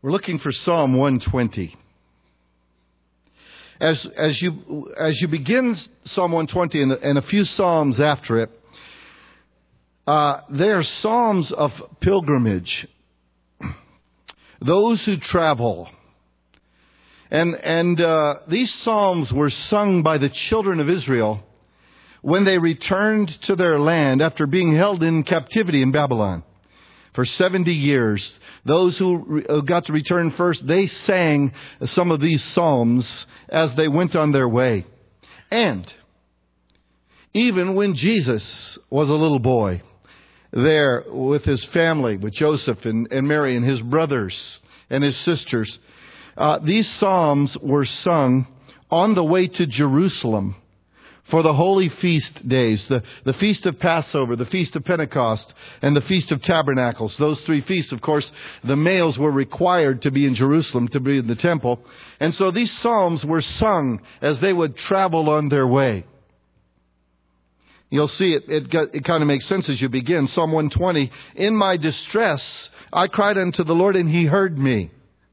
We're looking for Psalm 120. As you begin Psalm 120 and a few psalms after it, they are psalms of pilgrimage. Those who travel. And these psalms were sung by the children of Israel when they returned to their land after being held in captivity in Babylon for 70 years. Those who got to return first, they sang some of these psalms as they went on their way. And even when Jesus was a little boy, there with his family, with Joseph and Mary and his brothers and his sisters, these psalms were sung on the way to Jerusalem for the holy feast days, the Feast of Passover, the Feast of Pentecost, and the Feast of Tabernacles. Those three feasts, of course, the males were required to be in Jerusalem, to be in the temple. And so these psalms were sung as they would travel on their way. You'll see it kind of makes sense as you begin. Psalm 120, in my distress, I cried unto the Lord, and He heard me.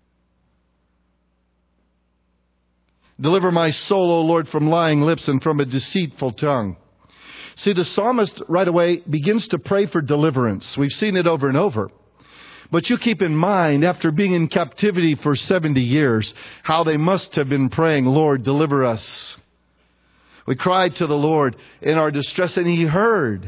Deliver my soul, O Lord, from lying lips and from a deceitful tongue. See, the psalmist right away begins to pray for deliverance. We've seen it over and over. But you keep in mind, after being in captivity for 70 years, how they must have been praying, Lord, deliver us. We cried to the Lord in our distress, and He heard.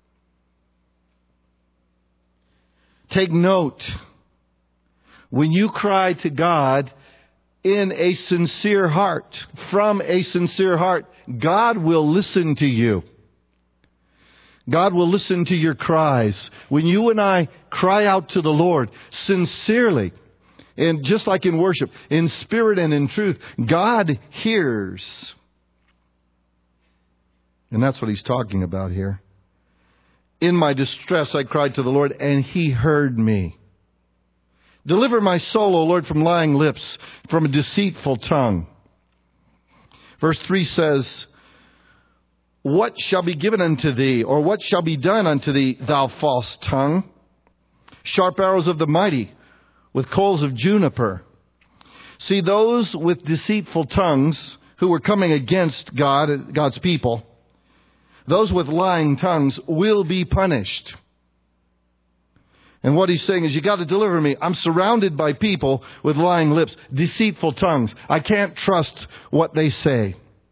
Take note. When you cry to God in a sincere heart, from a sincere heart, God will listen to you. God will listen to your cries. When you and I cry out to the Lord sincerely, and just like in worship, in spirit and in truth, God hears. And that's what He's talking about here. In my distress, I cried to the Lord, and He heard me. Deliver my soul, O Lord, from lying lips, from a deceitful tongue. Verse 3 says, what shall be given unto thee, or what shall be done unto thee, thou false tongue? Sharp arrows of the mighty, with coals of juniper. See, those with deceitful tongues who were coming against God, God's people, those with lying tongues will be punished. And what He's saying is, you got to deliver me. I'm surrounded by people with lying lips, deceitful tongues. I can't trust what they say.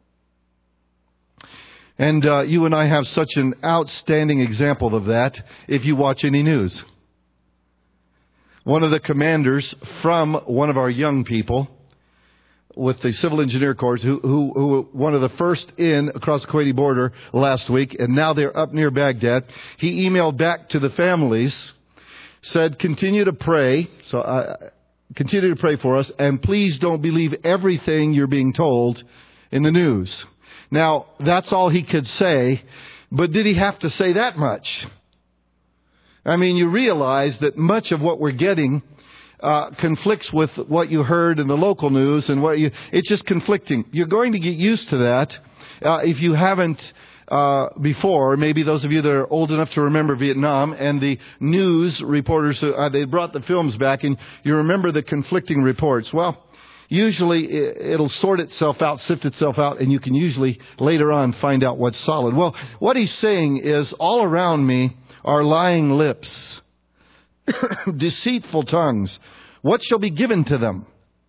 And you and I have such an outstanding example of that if you watch any news. One of the commanders from one of our young people with the Civil Engineer Corps, who were one of the first in across the Kuwaiti border last week, and now they're up near Baghdad, he emailed back to the families, said, continue to pray. So continue to pray for us, and please don't believe everything you're being told in the news. Now, that's all he could say, but did he have to say that much? I mean, you realize that much of what we're getting conflicts with what you heard in the local news, and it's just conflicting. You're going to get used to that if you haven't before. Maybe those of you that are old enough to remember Vietnam and the news reporters, they brought the films back, and you remember the conflicting reports. Well, usually it'll sort itself out, sift itself out, and you can usually later on find out what's solid. Well, what he's saying is, all around me are lying lips, deceitful tongues. What shall be given to them?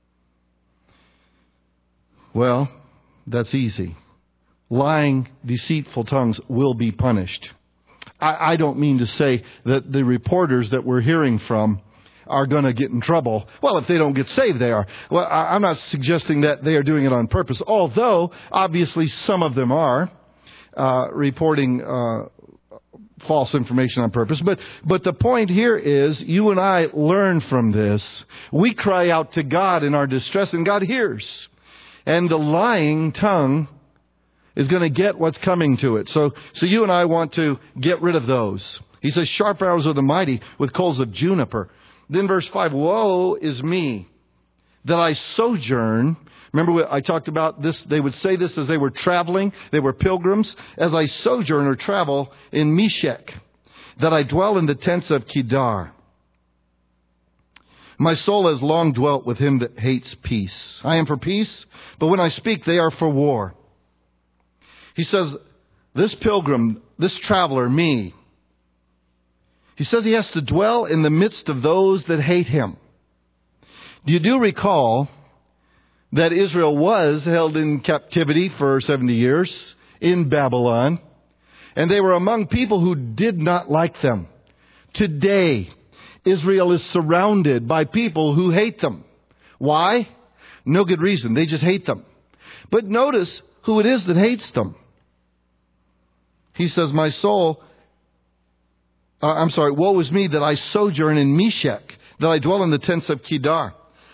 Well, that's easy. Lying, deceitful tongues will be punished. I don't mean to say that the reporters that we're hearing from are going to get in trouble. Well, if they don't get saved, they are. Well, I'm not suggesting that they are doing it on purpose, although obviously some of them are reporting false information on purpose. But the point here is, you and I learn from this. We cry out to God in our distress, and God hears. And the lying tongue is going to get what's coming to it. So you and I want to get rid of those. He says, sharp arrows of the mighty with coals of juniper. Then verse 5, woe is me that I sojourn. Remember I talked about this. They would say this as they were traveling. They were pilgrims. As I sojourn or travel in Meshech, that I dwell in the tents of Kedar. My soul has long dwelt with him that hates peace. I am for peace, but when I speak, they are for war. He says, this pilgrim, this traveler, me, he says he has to dwell in the midst of those that hate him. You do recall that Israel was held in captivity for 70 years in Babylon, and they were among people who did not like them. Today, Israel is surrounded by people who hate them. Why? No good reason. They just hate them. But notice who it is that hates them. He says, woe is me that I sojourn in Meshech, that I dwell in the tents of Kedar.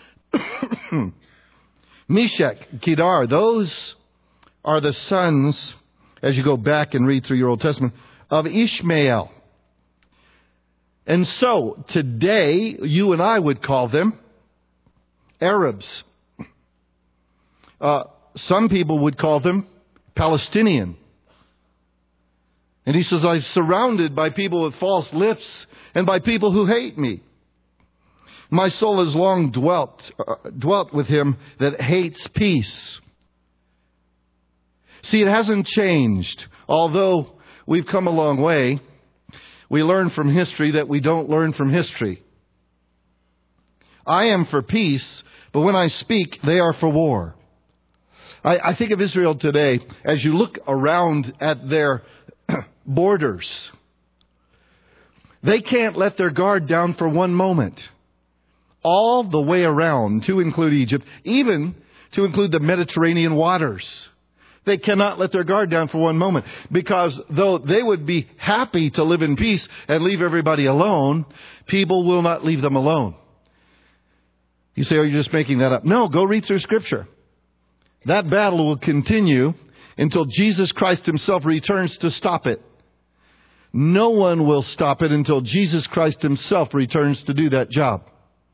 Meshech, Kedar, those are the sons, as you go back and read through your Old Testament, of Ishmael. And so, today, you and I would call them Arabs. Some people would call them Palestinian. And he says, I'm surrounded by people with false lips and by people who hate me. My soul has long dwelt with him that hates peace. See, it hasn't changed. Although we've come a long way, we learn from history that we don't learn from history. I am for peace, but when I speak, they are for war. I think of Israel today, as you look around at their borders, they can't let their guard down for one moment. All the way around, to include Egypt, even to include the Mediterranean waters. They cannot let their guard down for one moment, because though they would be happy to live in peace and leave everybody alone, people will not leave them alone. You say, oh, you're just making that up. No, go read through Scripture. That battle will continue until Jesus Christ himself returns to stop it. No one will stop it until Jesus Christ himself returns to do that job.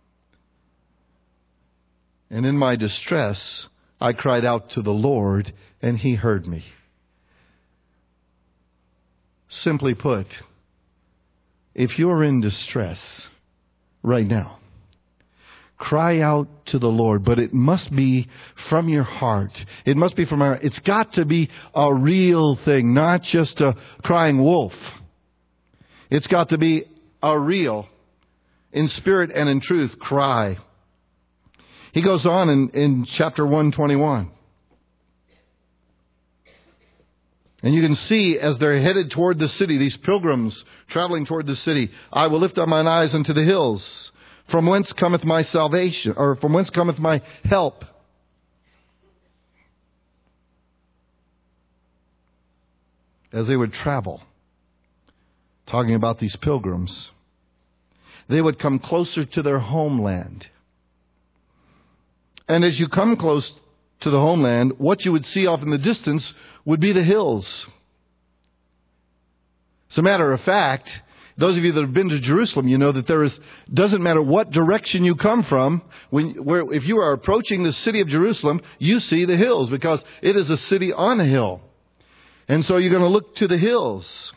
And in my distress, I cried out to the Lord, and he heard me. Simply put, if you're in distress right now, cry out to the Lord, but it must be from your heart. It must be from our heart. It's got to be a real thing, not just a crying wolf. It's got to be a real, in spirit and in truth, cry. He goes on in chapter 121. And you can see as they're headed toward the city, these pilgrims traveling toward the city, I will lift up mine eyes unto the hills. From whence cometh my salvation? Or from whence cometh my help? As they would travel, talking about these pilgrims, they would come closer to their homeland. And as you come close to the homeland, what you would see off in the distance would be the hills. As a matter of fact, those of you that have been to Jerusalem, you know that doesn't matter what direction you come from, if you are approaching the city of Jerusalem, you see the hills because it is a city on a hill. And so you're going to look to the hills.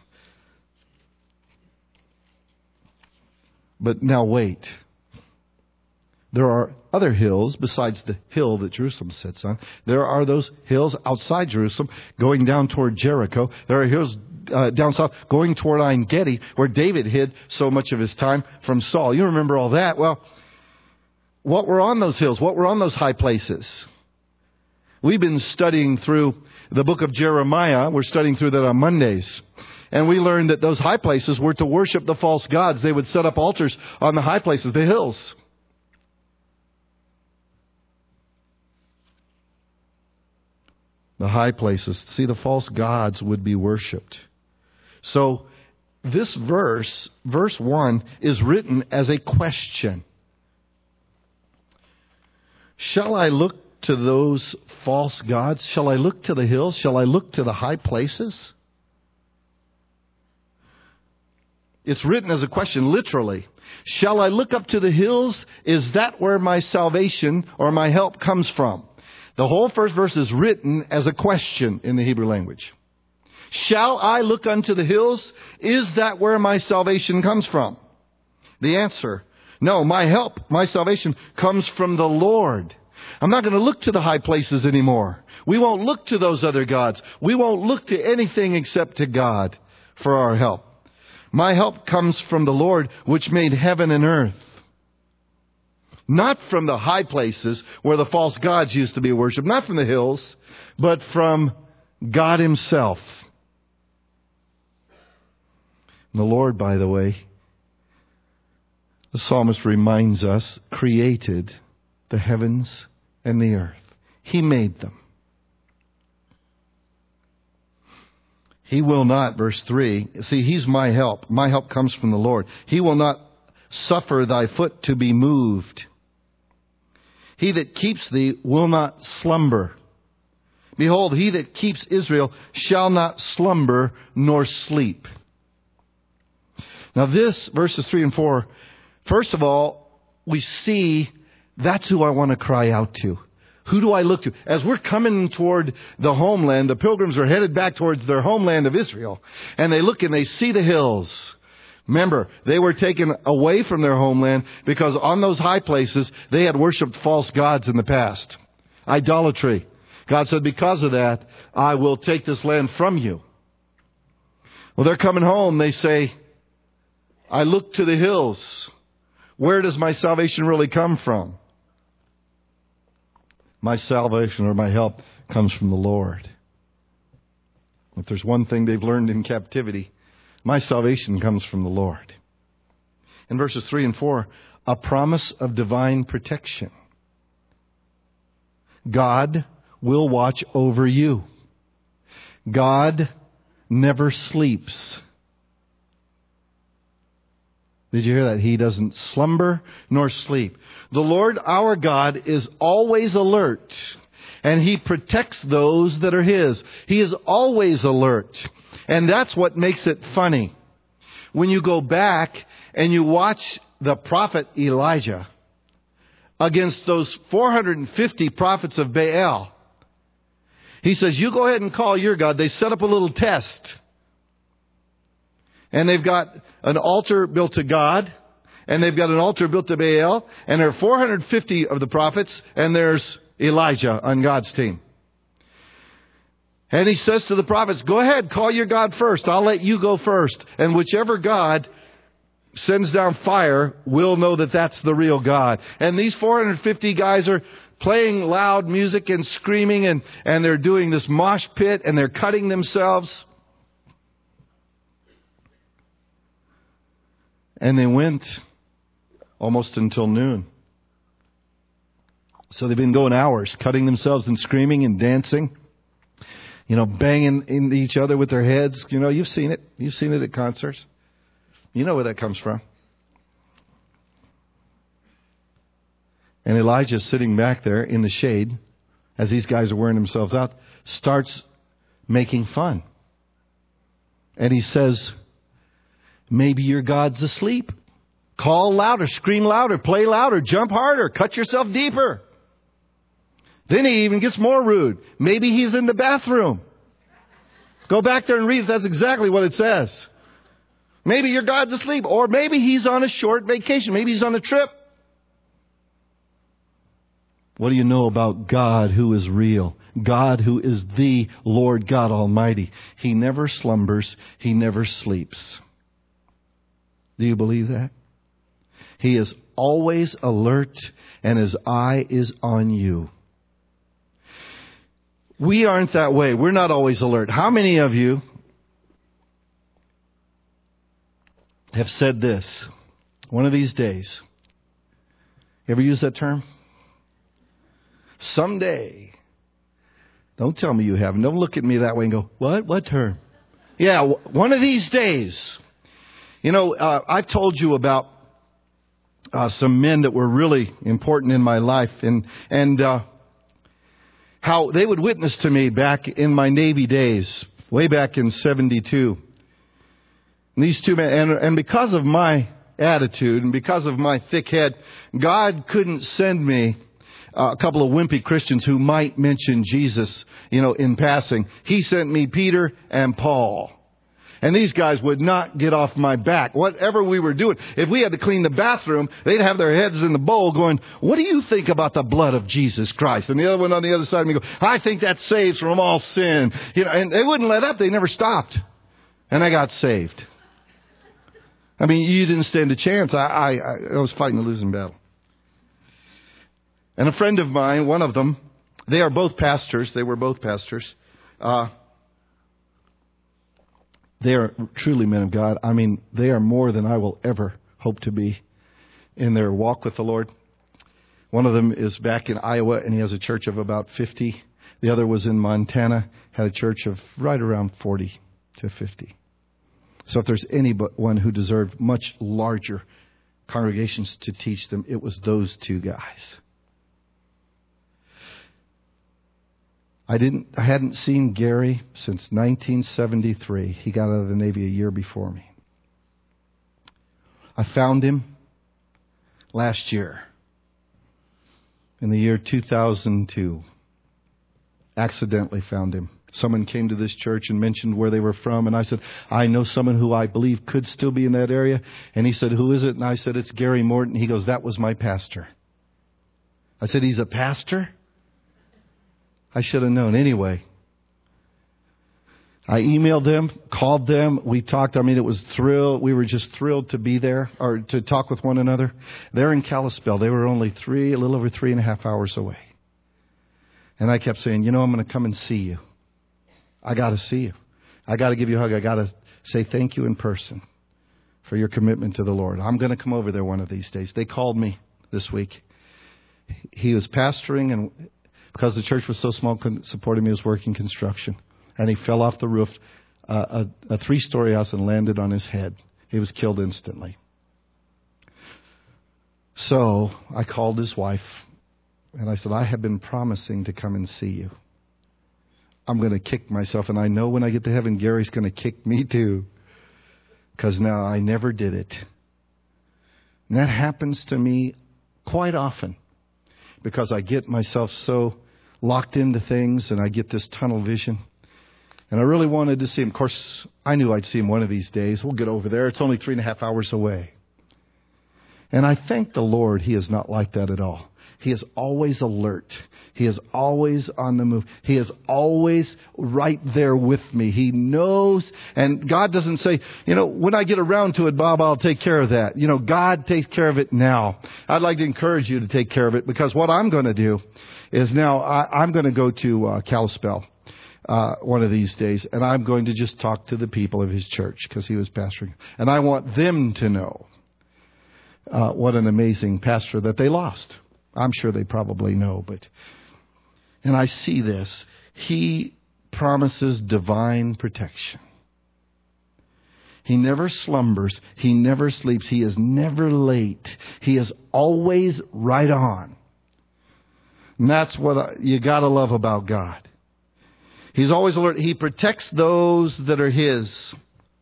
But now wait. There are other hills besides the hill that Jerusalem sits on. There are those hills outside Jerusalem going down toward Jericho. There are hills down south going toward En Gedi, where David hid so much of his time from Saul. You remember all that. Well, what were on those hills? What were on those high places? We've been studying through the book of Jeremiah. We're studying through that on Mondays. And we learned that those high places were to worship the false gods. They would set up altars on the high places, the hills. The high places. See, the false gods would be worshipped. So this verse 1, is written as a question. Shall I look to those false gods? Shall I look to the hills? Shall I look to the high places? It's written as a question, literally. Shall I look up to the hills? Is that where my salvation or my help comes from? The whole first verse is written as a question in the Hebrew language. Shall I look unto the hills? Is that where my salvation comes from? The answer, No, my help, my salvation comes from the Lord. I'm not going to look to the high places anymore. We won't look to those other gods. We won't look to anything except to God for our help. My help comes from the Lord, which made heaven and earth. Not from the high places where the false gods used to be worshipped. Not from the hills, but from God Himself. The Lord, by the way, the psalmist reminds us, created the heavens and the earth. He made them. He will not, verse 3, see, He's my help. My help comes from the Lord. He will not suffer thy foot to be moved. He that keeps thee will not slumber. Behold, He that keeps Israel shall not slumber nor sleep. Now this, verses 3 and 4, first of all, we see that's who I want to cry out to. Who do I look to? As we're coming toward the homeland, the pilgrims are headed back towards their homeland of Israel. And they look and they see the hills. Remember, they were taken away from their homeland because on those high places, they had worshipped false gods in the past. Idolatry. God said, because of that, I will take this land from you. Well, they're coming home. They say, I look to the hills. Where does my salvation really come from? My salvation or my help comes from the Lord. If there's one thing they've learned in captivity, my salvation comes from the Lord. In verses 3 and 4, a promise of divine protection. God will watch over you. God never sleeps. Did you hear that? He doesn't slumber nor sleep. The Lord our God is always alert, and He protects those that are His. He is always alert. And that's what makes it funny. When you go back and you watch the prophet Elijah against those 450 prophets of Baal, he says, you go ahead and call your God. They set up a little test. And they've got an altar built to God, and they've got an altar built to Baal, and there are 450 of the prophets, and there's Elijah on God's team. And he says to the prophets, go ahead, call your God first. I'll let you go first. And whichever God sends down fire, we'll know that that's the real God. And these 450 guys are playing loud music and screaming, and they're doing this mosh pit, and they're cutting themselves. And they went almost until noon. So they've been going hours, cutting themselves and screaming and dancing. You know, banging into each other with their heads. You know, you've seen it. You've seen it at concerts. You know where that comes from. And Elijah's sitting back there in the shade as these guys are wearing themselves out, starts making fun. And he says, maybe your God's asleep. Call louder, scream louder, play louder, jump harder, cut yourself deeper. Then he even gets more rude. Maybe he's in the bathroom. Go back there and read it. That's exactly what it says. Maybe your God's asleep. Or maybe he's on a short vacation. Maybe he's on a trip. What do you know about God who is real? God who is the Lord God Almighty. He never slumbers. He never sleeps. Do you believe that? He is always alert, and His eye is on you. We aren't that way. We're not always alert. How many of you have said this? One of these days. You ever use that term? Someday. Don't tell me you haven't. Don't look at me that way and go, what? What term? Yeah, one of these days. You know, I've told you about some men that were really important in my life, and how they would witness to me back in my Navy days, way back in 72. And these two men, and because of my attitude and because of my thick head, God couldn't send me a couple of wimpy Christians who might mention Jesus, you know, in passing. He sent me Peter and Paul. And these guys would not get off my back. Whatever we were doing, if we had to clean the bathroom, they'd have their heads in the bowl going, what do you think about the blood of Jesus Christ? And the other one on the other side of me go, I think that saves from all sin. And they wouldn't let up. They never stopped. And I got saved. I mean, you didn't stand a chance. I was fighting a losing battle. And a friend of mine, one of them, they are both pastors. They were both pastors. They are truly men of God. I mean, they are more than I will ever hope to be in their walk with the Lord. One of them is back in Iowa, and he has a church of about 50. The other was in Montana, had a church of right around 40 to 50. So if there's anyone who deserved much larger congregations to teach them, it was those two guys. I hadn't seen Gary since 1973. He got out of the Navy a year before me. I found him last year, in the year 2002. Accidentally found him. Someone came to this church and mentioned where they were from, and I said, I know someone who I believe could still be in that area. And he said, who is it? And I said, it's Gary Morton. He goes, that was my pastor. I said, he's a pastor? I should have known. Anyway, I emailed them, called them. We talked. I mean, it was thrilled. We were just thrilled to be there or to talk with one another. They're in Kalispell. They were only a little over 3.5 hours away. And I kept saying, I'm going to come and see you. I got to see you. I got to give you a hug. I got to say thank you in person for your commitment to the Lord. I'm going to come over there one of these days. They called me this week. He was pastoring, and because the church was so small, couldn't support him. He was working construction. And he fell off the roof, a 3-story house, and landed on his head. He was killed instantly. So I called his wife, and I said, I have been promising to come and see you. I'm going to kick myself, and I know when I get to heaven, Gary's going to kick me too. Because now I never did it. And that happens to me quite often. Because I get myself so locked into things, and I get this tunnel vision. And I really wanted to see him. Of course, I knew I'd see him one of these days. We'll get over there. It's only 3.5 hours away. And I thank the Lord He is not like that at all. He is always alert. He is always on the move. He is always right there with me. He knows. And God doesn't say, when I get around to it, Bob, I'll take care of that. God takes care of it now. I'd like to encourage you to take care of it, because what I'm going to do is now I'm going to go to Kalispell one of these days, and I'm going to just talk to the people of his church, because he was pastoring. And I want them to know what an amazing pastor that they lost. I'm sure they probably know, and I see this. He promises divine protection. He never slumbers. He never sleeps. He is never late. He is always right on. And that's what you got to love about God. He's always alert. He protects those that are His.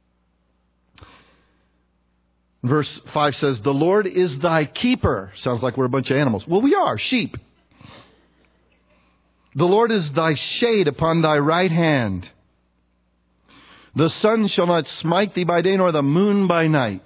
Verse 5 says, the Lord is thy keeper. Sounds like we're a bunch of animals. Well, we are sheep. The Lord is thy shade upon thy right hand. The sun shall not smite thee by day, nor the moon by night.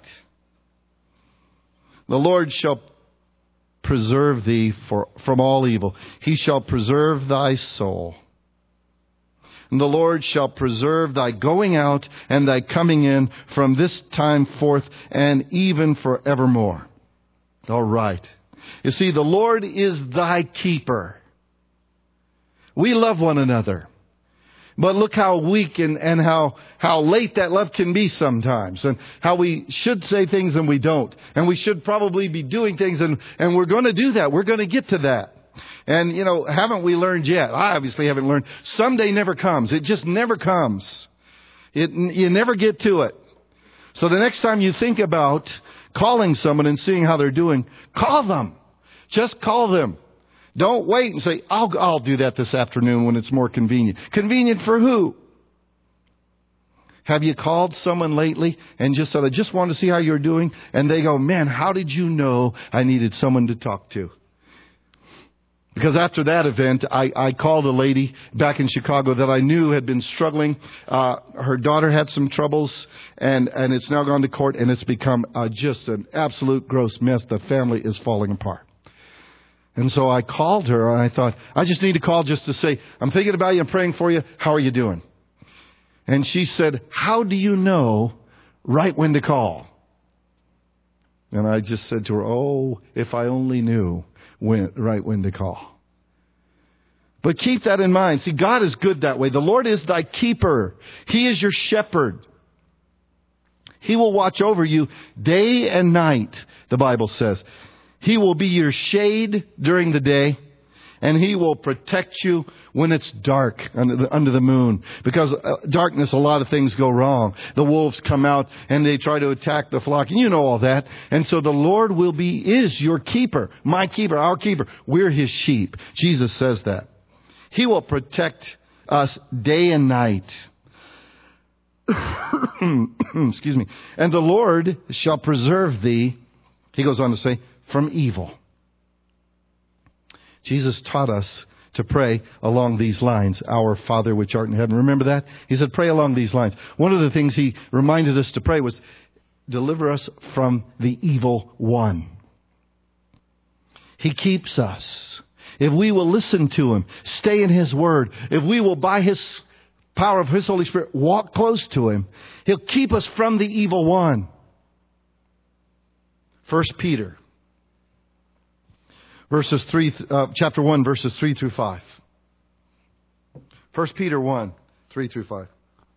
The Lord shall preserve thee from all evil. He shall preserve thy soul. And the Lord shall preserve thy going out and thy coming in from this time forth and even forevermore. All right. You see, the Lord is thy keeper. We love one another. But look how weak and how late that love can be sometimes. And how we should say things and we don't. And we should probably be doing things and we're going to do that. We're going to get to that. And, haven't we learned yet? I obviously haven't learned. Someday never comes. It just never comes. You never get to it. So the next time you think about calling someone and seeing how they're doing, call them. Just call them. Don't wait and say, I'll do that this afternoon when it's more convenient. Convenient for who? Have you called someone lately and just said, I just want to see how you're doing? And they go, man, how did you know I needed someone to talk to? Because after that event, I called a lady back in Chicago that I knew had been struggling. Her daughter had some troubles, and it's now gone to court, and it's become just an absolute gross mess. The family is falling apart. And so I called her, and I thought, I just need to call just to say, I'm thinking about you, I'm praying for you. How are you doing? And she said, how do you know right when to call? And I just said to her, oh, if I only knew right when to call. But keep that in mind. See, God is good that way. The Lord is thy keeper. He is your shepherd. He will watch over you day and night, the Bible says. He will be your shade during the day, and He will protect you when it's dark under the moon. Because darkness, a lot of things go wrong. The wolves come out and they try to attack the flock. And you know all that. And so the Lord is your keeper, my keeper, our keeper. We're His sheep. Jesus says that. He will protect us day and night. Excuse me. And the Lord shall preserve thee, He goes on to say, from evil. Jesus taught us to pray along these lines. Our Father which art in heaven. Remember that? He said, pray along these lines. One of the things He reminded us to pray was, deliver us from the evil one. He keeps us. If we will listen to Him, stay in His Word, if we will, by His power of His Holy Spirit, walk close to Him, He'll keep us from the evil one. 1 Peter. Chapter 1, verses 3 through 5. 1 Peter 1, 3 through 5.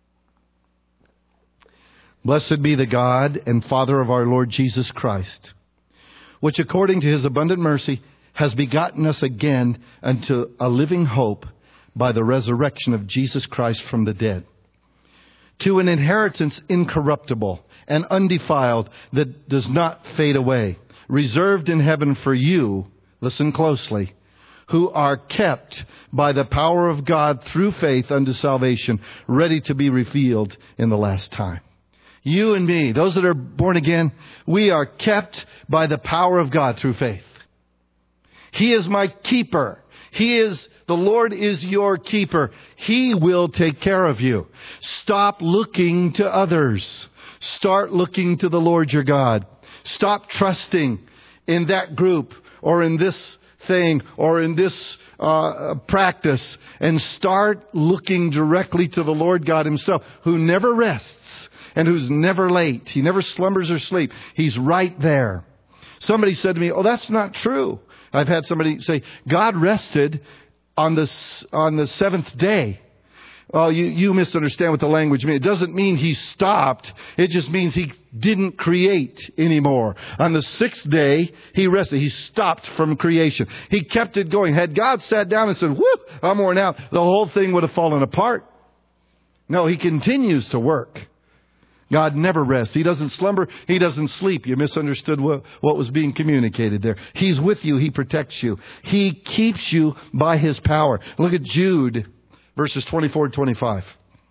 Blessed be the God and Father of our Lord Jesus Christ, which according to His abundant mercy has begotten us again unto a living hope by the resurrection of Jesus Christ from the dead, to an inheritance incorruptible and undefiled that does not fade away, reserved in heaven for you, listen closely, who are kept by the power of God through faith unto salvation, ready to be revealed in the last time. You and me, those that are born again, we are kept by the power of God through faith. He is my keeper. The Lord is your keeper. He will take care of you. Stop looking to others. Start looking to the Lord your God. Stop trusting in that group or in this thing or in this practice, and start looking directly to the Lord God Himself, who never rests and who's never late. He never slumbers or sleeps. He's right there. Somebody said to me, oh, that's not true. I've had somebody say, God rested on the seventh day. Well, you misunderstand what the language means. It doesn't mean He stopped. It just means He didn't create anymore. On the sixth day, He rested. He stopped from creation. He kept it going. Had God sat down and said, whoop, I'm worn out, the whole thing would have fallen apart. No, He continues to work. God never rests. He doesn't slumber. He doesn't sleep. You misunderstood what was being communicated there. He's with you. He protects you. He keeps you by His power. Look at Jude, verses 24 and 25.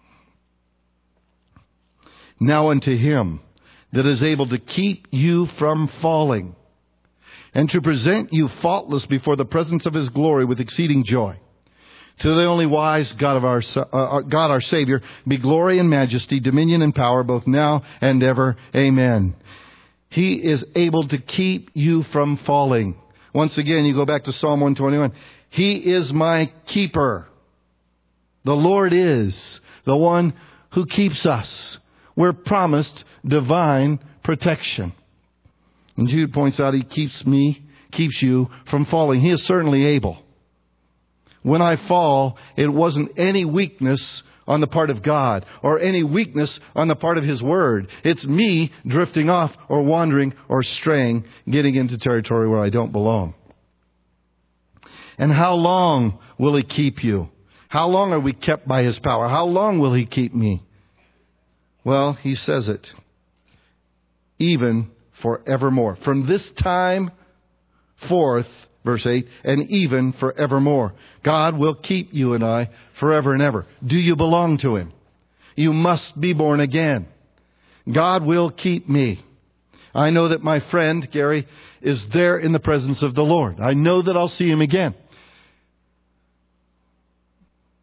Now unto Him that is able to keep you from falling, and to present you faultless before the presence of His glory with exceeding joy. To the only wise God our Savior, be glory and majesty, dominion and power, both now and ever. Amen. He is able to keep you from falling. Once again, you go back to Psalm 121. He is my keeper. The Lord is the one who keeps us. We're promised divine protection. And Jude points out He keeps you from falling. He is certainly able. When I fall, it wasn't any weakness on the part of God or any weakness on the part of His Word. It's me drifting off or wandering or straying, getting into territory where I don't belong. And how long will He keep you? How long are we kept by His power? How long will He keep me? Well, He says it. Even forevermore. From this time forth, verse 8, and even forevermore. God will keep you and I forever and ever. Do you belong to Him? You must be born again. God will keep me. I know that my friend, Gary, is there in the presence of the Lord. I know that I'll see him again.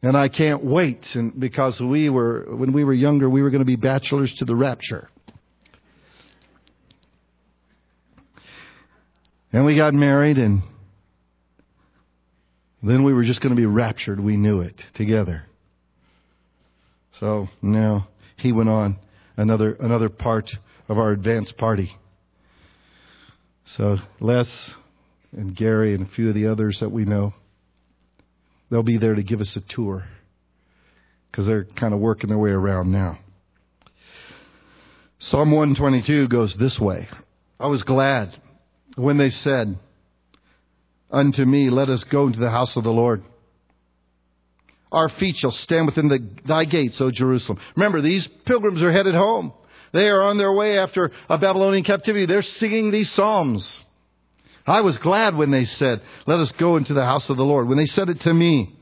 And I can't wait, and because when we were younger, we were going to be bachelors to the rapture. And we got married, and then we were just going to be raptured. We knew it together. So now he went on another part of our advanced party. So Les and Gary and a few of the others that we know, they'll be there to give us a tour because they're kind of working their way around now. Psalm 122 goes this way. I was glad when they said unto me, let us go into the house of the Lord. Our feet shall stand within thy gates, O Jerusalem. Remember, these pilgrims are headed home. They are on their way after a Babylonian captivity. They're singing these psalms. I was glad when they said, let us go into the house of the Lord. When they said it to me,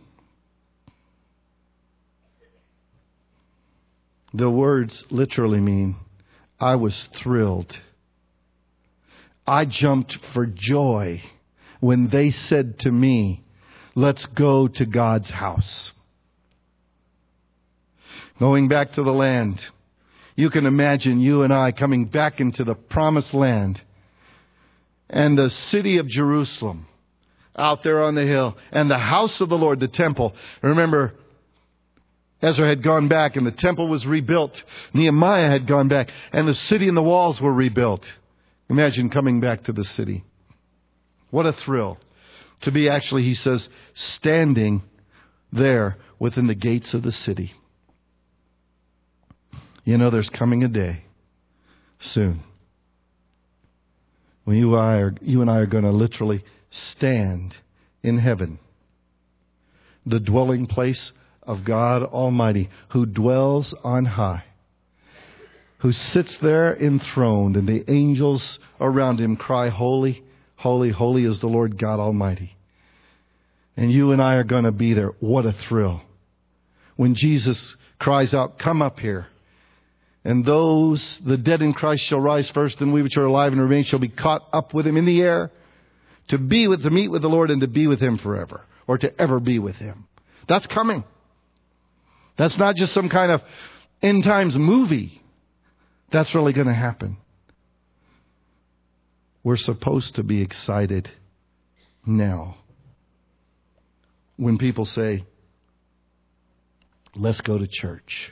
the words literally mean, I was thrilled. I jumped for joy when they said to me, let's go to God's house. Going back to the land. You can imagine you and I coming back into the promised land. And the city of Jerusalem out there on the hill. And the house of the Lord, the temple. Remember, Ezra had gone back and the temple was rebuilt. Nehemiah had gone back and the city and the walls were rebuilt. Imagine coming back to the city. What a thrill to be actually, he says, standing there within the gates of the city. You know, there's coming a day soon when you and I are going to literally stand in heaven, the dwelling place of God Almighty, who dwells on high, who sits there enthroned, and the angels around him cry, holy, holy, holy is the Lord God Almighty. And you and I are going to be there. What a thrill. When Jesus cries out, come up here. And the dead in Christ shall rise first, and we which are alive and remain shall be caught up with him in the air to meet with the Lord and to be with him forever, or to ever be with him. That's coming. That's not just some kind of end times movie. That's really going to happen. We're supposed to be excited now. When people say, let's go to church.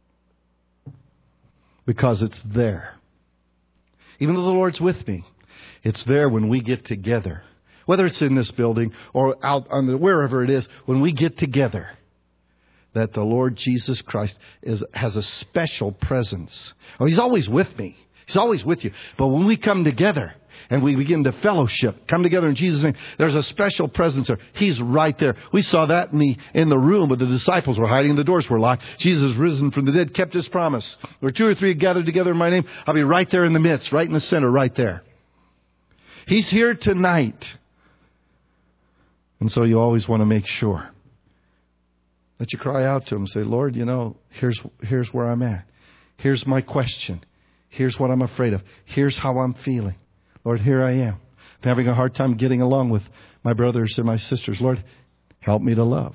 Because it's there. Even though the Lord's with me, it's there when we get together. Whether it's in this building or out on wherever it is, when we get together, that the Lord Jesus Christ has a special presence. Oh, he's always with me. He's always with you. But when we come together and we begin to fellowship, come together in Jesus' name, there's a special presence there. He's right there. We saw that in the room where the disciples were hiding, the doors were locked. Jesus, risen from the dead, kept his promise. Where 2 or 3 gathered together in my name, I'll be right there in the midst, right in the center, right there. He's here tonight. And so you always want to make sure that you cry out to him and say, Lord, here's where I'm at. Here's my question. Here's what I'm afraid of. Here's how I'm feeling. Lord, here I am. I'm having a hard time getting along with my brothers and my sisters. Lord, help me to love.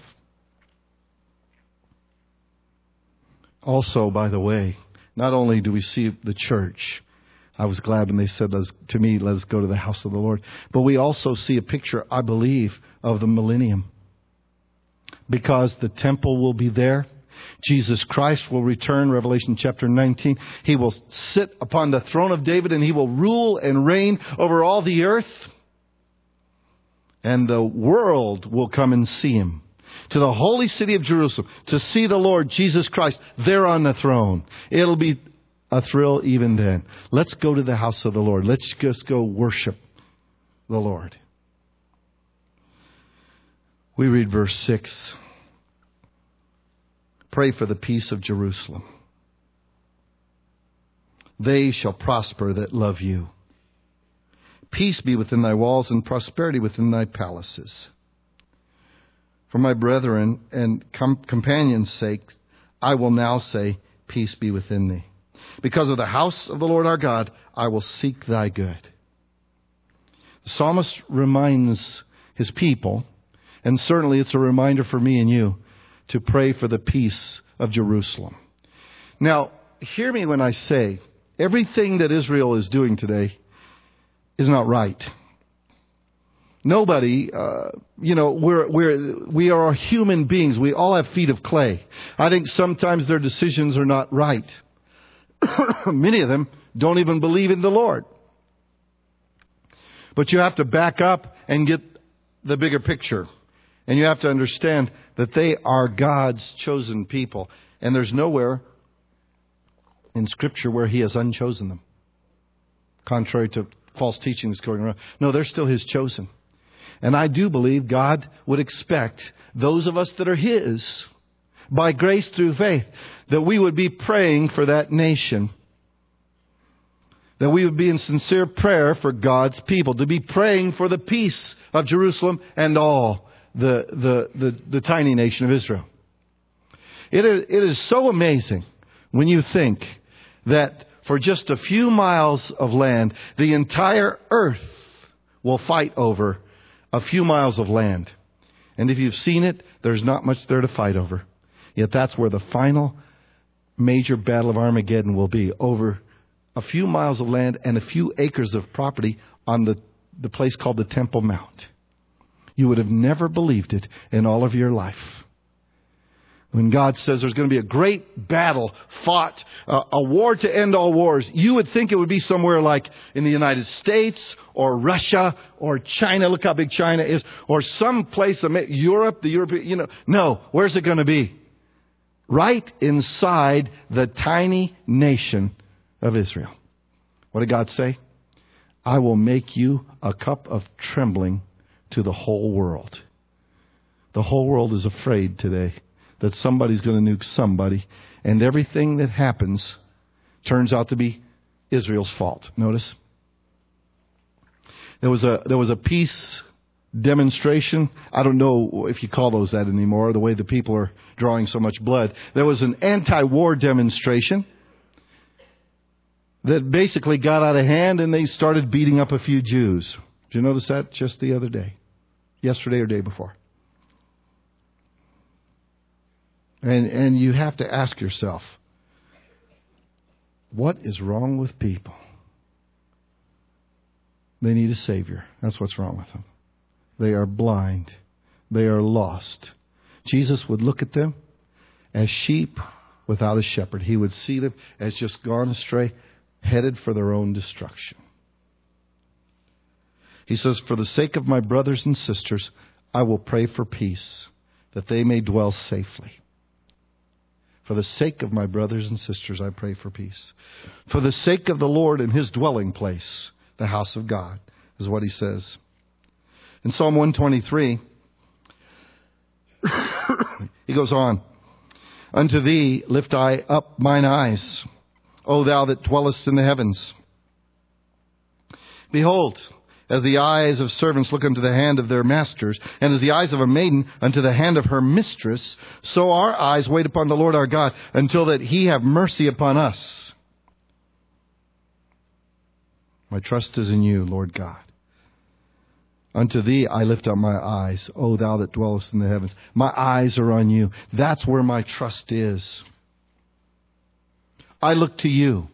Also, by the way, not only do we see the church, I was glad when they said to me, let's go to the house of the Lord. But we also see a picture, I believe, of the millennium. Because the temple will be there. Jesus Christ will return, Revelation chapter 19. He will sit upon the throne of David and he will rule and reign over all the earth. And the world will come and see him. To the holy city of Jerusalem to see the Lord Jesus Christ there on the throne. It'll be a thrill even then. Let's go to the house of the Lord. Let's just go worship the Lord. We read verse 6. Pray for the peace of Jerusalem. They shall prosper that love you. Peace be within thy walls and prosperity within thy palaces. For my brethren and companions' sake, I will now say, peace be within thee. Because of the house of the Lord our God, I will seek thy good. The psalmist reminds his people, and certainly it's a reminder for me and you, to pray for the peace of Jerusalem. Now, hear me when I say everything that Israel is doing today is not right. Nobody, we are human beings. We all have feet of clay. I think sometimes their decisions are not right. Many of them don't even believe in the Lord. But you have to back up and get the bigger picture. And you have to understand that they are God's chosen people. And there's nowhere in Scripture where He has unchosen them. Contrary to false teachings going around. No, they're still His chosen. And I do believe God would expect those of us that are His, by grace through faith, that we would be praying for that nation. That we would be in sincere prayer for God's people. To be praying for the peace of Jerusalem and all the tiny nation of Israel. It is so amazing when you think that for just a few miles of land, the entire earth will fight over a few miles of land. And if you've seen it, there's not much there to fight over. Yet that's where the final major battle of Armageddon will be, over a few miles of land and a few acres of property on the place called the Temple Mount. You would have never believed it in all of your life. When God says there's going to be a great battle fought, a war to end all wars, you would think it would be somewhere like in the United States or Russia or China. Look how big China is. Or some place, Europe, the European, No, where's it going to be? Right inside the tiny nation of Israel. What did God say? I will make you a cup of trembling to the whole world. The whole world is afraid today that somebody's going to nuke somebody, and everything that happens turns out to be Israel's fault. Notice? There was a peace demonstration. I don't know if you call those that anymore, the way the people are drawing so much blood. There was an anti-war demonstration that basically got out of hand, and they started beating up a few Jews. Did you notice that just the other day? Yesterday or day before? And you have to ask yourself, what is wrong with people? They need a Savior. That's what's wrong with them. They are blind. They are lost. Jesus would look at them as sheep without a shepherd. He would see them as just gone astray, headed for their own destruction. He says, for the sake of my brothers and sisters, I will pray for peace, that they may dwell safely. For the sake of my brothers and sisters, I pray for peace. For the sake of the Lord and His dwelling place, the house of God, is what he says. In Psalm 123, he goes on, unto thee lift I up mine eyes, O thou that dwellest in the heavens. Behold, as the eyes of servants look unto the hand of their masters, and as the eyes of a maiden unto the hand of her mistress, so our eyes wait upon the Lord our God, until that He have mercy upon us. My trust is in you, Lord God. Unto thee I lift up my eyes, O thou that dwellest in the heavens. My eyes are on you. That's where my trust is. I look to you.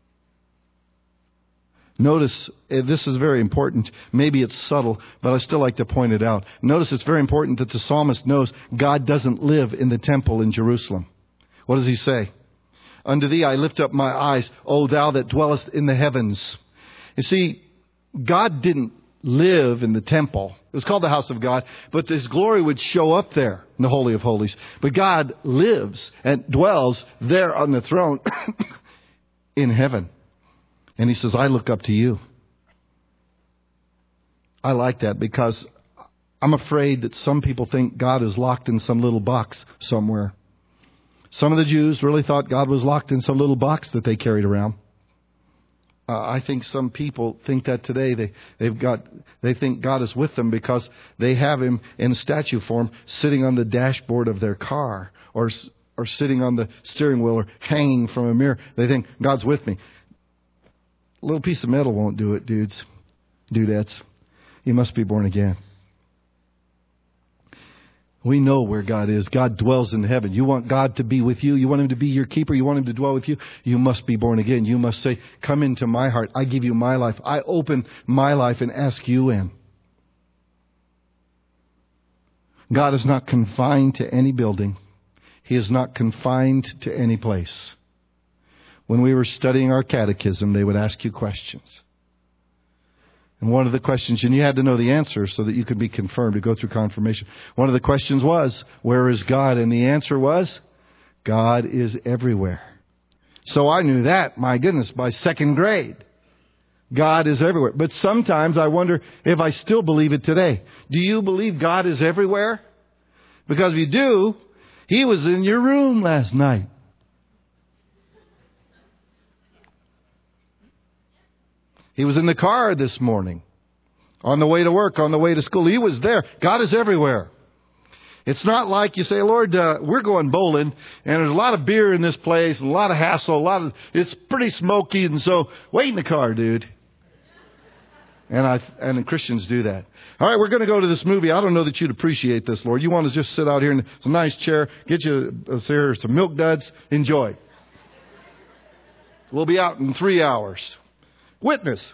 Notice, this is very important. Maybe it's subtle, but I still like to point it out. Notice it's very important that the psalmist knows God doesn't live in the temple in Jerusalem. What does he say? Unto thee I lift up my eyes, O thou that dwellest in the heavens. You see, God didn't live in the temple. It was called the house of God, but His glory would show up there in the Holy of Holies. But God lives and dwells there on the throne in heaven. And He says, I look up to you. I like that because I'm afraid that some people think God is locked in some little box somewhere. Some of the Jews really thought God was locked in some little box that they carried around. I think some people think that today. They think God is with them because they have Him in statue form sitting on the dashboard of their car or sitting on the steering wheel or hanging from a mirror. They think God's with me. A little piece of metal won't do it, dudettes. You must be born again. We know where God is. God dwells in heaven. You want God to be with you? You want Him to be your keeper? You want Him to dwell with you? You must be born again. You must say, come into my heart. I give you my life. I open my life and ask you in. God is not confined to any building. He is not confined to any place. When we were studying our catechism, they would ask you questions. And one of the questions, and you had to know the answer so that you could be confirmed to go through confirmation. One of the questions was, where is God? And the answer was, God is everywhere. So I knew that, my goodness, by second grade. God is everywhere. But sometimes I wonder if I still believe it today. Do you believe God is everywhere? Because if you do, He was in your room last night. He was in the car this morning. On the way to work, on the way to school. He was there. God is everywhere. It's not like you say, Lord, we're going bowling, and there's a lot of beer in this place, a lot of hassle, it's pretty smoky, and so wait in the car, dude. And Christians do that. All right, we're going to go to this movie. I don't know that you'd appreciate this, Lord. You want to just sit out here in some nice chair, get you some Milk Duds, enjoy. We'll be out in 3 hours. Witness.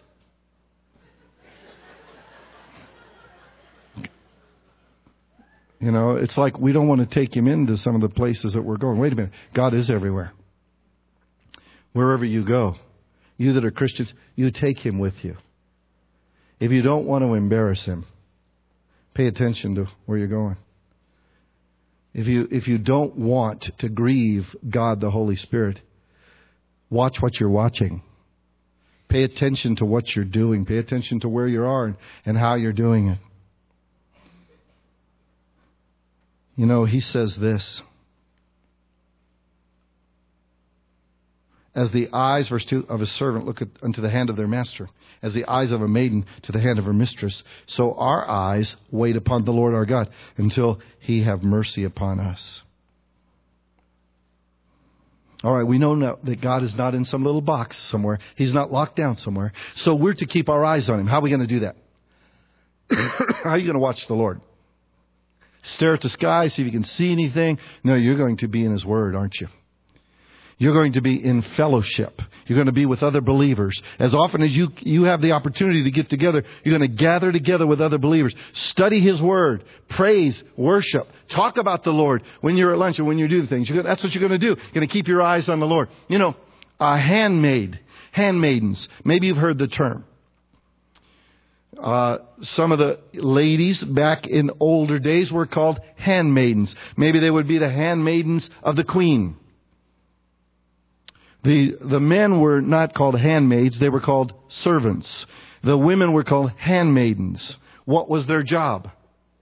You know, it's like we don't want to take Him into some of the places that we're going. Wait a minute. God is everywhere. Wherever you go, you that are Christians, you take Him with you. If you don't want to embarrass Him, pay attention to where you're going. If you don't want to grieve God the Holy Spirit, watch what you're watching. Pay attention to what you're doing. Pay attention to where you are and how you're doing it. You know, He says this. As the eyes, verse 2, of a servant look unto the hand of their master, as the eyes of a maiden to the hand of her mistress, so our eyes wait upon the Lord our God until He have mercy upon us. All right, we know now that God is not in some little box somewhere. He's not locked down somewhere. So we're to keep our eyes on Him. How are we going to do that? How are you going to watch the Lord? Stare at the sky, see if you can see anything? No, you're going to be in His Word, aren't you? You're going to be in fellowship. You're going to be with other believers. As often as you have the opportunity to get together, you're going to gather together with other believers. Study His Word. Praise, worship. Talk about the Lord when you're at lunch and when you do things. That's what you're going to do. You're going to keep your eyes on the Lord. You know, handmaidens. Maybe you've heard the term. Some of the ladies back in older days were called handmaidens. Maybe they would be the handmaidens of the queen. The men were not called handmaids, they were called servants. The women were called handmaidens. What was their job?